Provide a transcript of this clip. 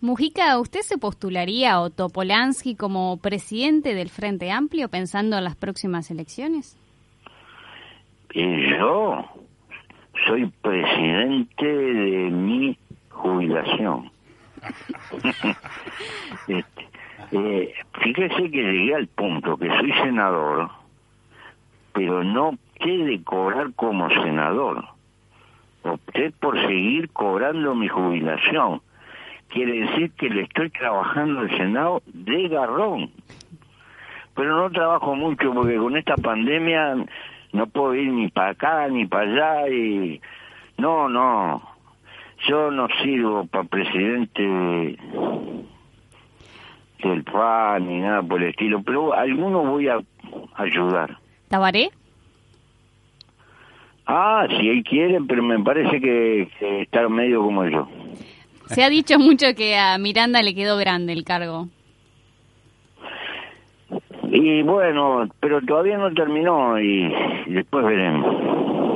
Mujica, ¿usted se postularía o Topolansky como presidente del Frente Amplio pensando en las próximas elecciones? Yo soy presidente de mi jubilación. Fíjese que llegué al punto que soy senador, pero no opté de cobrar como senador. Opté por seguir cobrando mi jubilación. Quiere decir que le estoy trabajando al Senado de garrón. Pero no trabajo mucho porque con esta pandemia no puedo ir ni para acá ni para allá y... No. Yo no sirvo para presidente del PAN ni nada por el estilo, pero a algunos voy a ayudar. ¿Tabaré? Si él quiere, pero me parece que está medio como yo. Se ha dicho mucho que a Miranda le quedó grande el cargo. Y bueno, pero todavía no terminó y después veremos.